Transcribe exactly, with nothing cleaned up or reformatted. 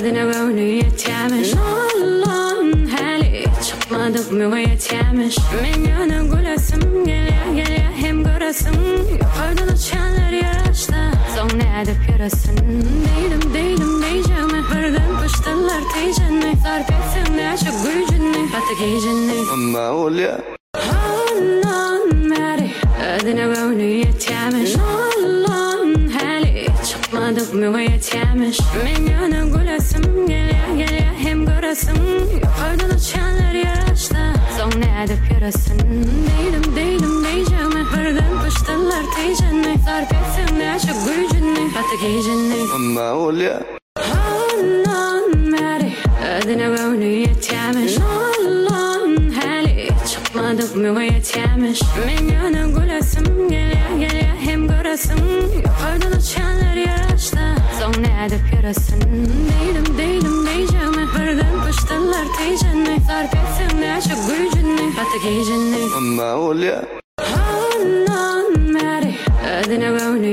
Adına böyle yetemiş Allah'ın hali çıkmadık mı yetemiş Men yana gülesim geliyor geliyor hem göresim Yukarıdan uçanlar yaşta son ne edip yarasın Değilim değilim diyeceğim birden kuştalar teycenli Sarp etsin ne açık gücünü batı giycenli معقول Allah'ın hali adına böyle yetemiş Allah'ın hali çıkmadık mı yetemiş Men yana gülesim geliyor geliyor hem göresim Yukarıdan uçanlar yaşta son ne edip yarasın Değilim değilim diyeceğim birden kuştalar teycenli Sarp etsin ne açık gücünü batı giycenli معقول Allah'ın hali adına böyle yetemiş Allah'ın hali çıkmadık mı yetemiş Men yana gülesim geliyor geliyor hem göresim Yukarıdan uçanlar yaşta son ne edip yarasın Değilim değilim diyeceğim birden kuştalar teycenli Sarp etsin ne açık gücünü batı giycenli معقول Allah'ın hali adına böyle